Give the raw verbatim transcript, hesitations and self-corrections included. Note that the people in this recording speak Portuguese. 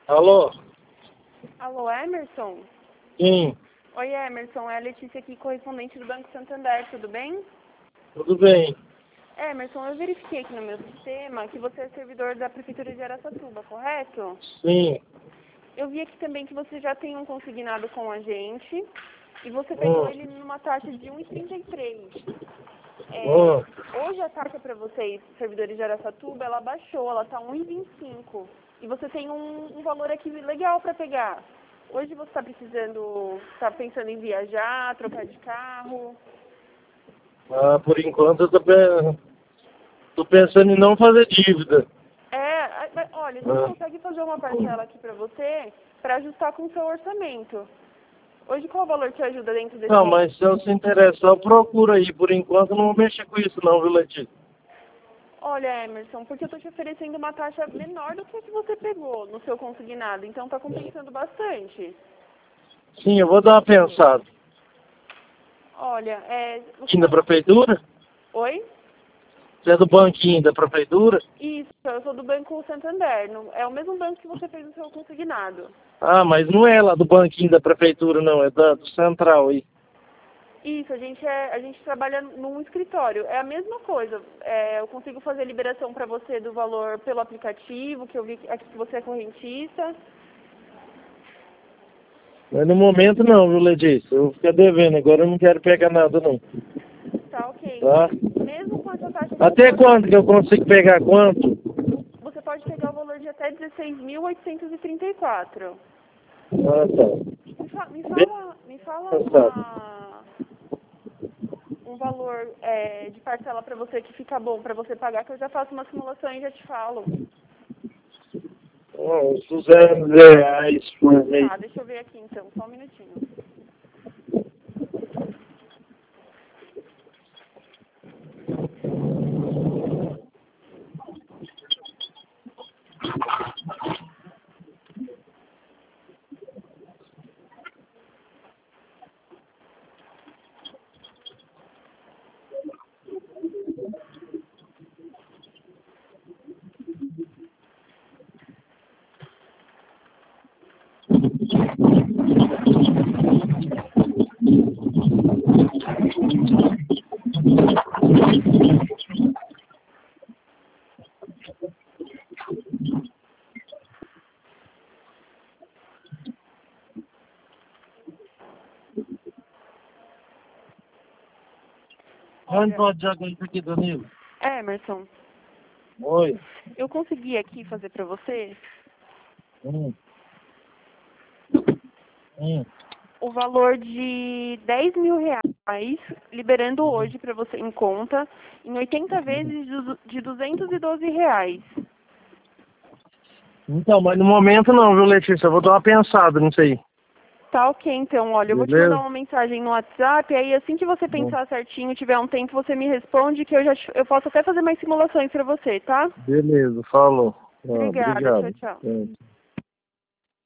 Alô? Alô, Emerson? Sim, Oi, Emerson, é a Letícia aqui, correspondente do Banco Santander, tudo bem? tudo bem. Emerson, eu verifiquei aqui no meu sistema que você é servidor da Prefeitura de Araçatuba, correto? Sim. Eu vi aqui também que você já tem um consignado com a gente e você pegou Hum, ele numa taxa de um e trinta e três. É, hum. hoje a taxa para vocês, servidores de Araçatuba, ela baixou, ela está um e vinte e cinco. E você tem um, um valor aqui legal para pegar. Hoje você está precisando, está pensando em viajar, trocar de carro? Ah, por enquanto eu tô, pe- tô pensando em não fazer dívida. É, a- mas, olha, a gente Ah, consegue fazer uma parcela aqui para você para ajustar com o seu orçamento. Hoje qual o valor que ajuda dentro desse Não, valor? mas se eu se interessar, eu procuro aí. Por enquanto eu não vou mexer com isso não, viu, Letícia? Olha, Emerson, porque eu estou te oferecendo uma taxa menor do que a que você pegou no seu consignado, então está compensando bastante. Sim, eu vou dar uma pensada. Olha, é... Você Aqui da tá... prefeitura? Oi? Você é do banquinho da prefeitura? Isso, eu sou do Banco Santander. não- É o mesmo banco que você fez o seu consignado. Ah, mas não é lá do banquinho da prefeitura não, é da, do central aí. Isso, a gente, é, a gente trabalha num escritório. É a mesma coisa. É, eu consigo fazer liberação para você do valor pelo aplicativo, que eu vi que- aqui que você é correntista. Mas no momento não, viu, Letícia? Eu vou ficar devendo, agora eu não quero pegar nada não. Tá ok. Tá? Mesmo com essa taxa que Até você... quando que eu consigo pegar quanto? Você pode pegar o valor de até dezesseis mil oitocentos e trinta e quatro. Ah, tá. Me, fa me Bem fala, me fala pensado. uma, um valor é, de parcela para você que fica bom para você pagar, que eu já faço uma simulação e já te falo. Ah, uns duzentos reais por mês. Tá, deixa eu ver aqui então, só um minutinho. Onde Olha, pode jogar isso aqui, Danilo? Emerson, Oi. eu consegui aqui fazer para você Hum. Hum. o valor de dez mil reais, liberando hoje para você em conta, em oitenta vezes de du- de duzentos e doze reais. Então, mas no momento não, viu, Letícia? Eu vou dar uma pensada nisso aí. Tá ok, então, olha, eu vou te mandar Beleza? uma mensagem no WhatsApp, aí assim que você Hum. pensar certinho, tiver um tempo, você me responde que eu já te- eu posso até fazer mais simulações para você, tá? Beleza, falou. Ah, Obrigada, tchau, obrigado. tchau. É.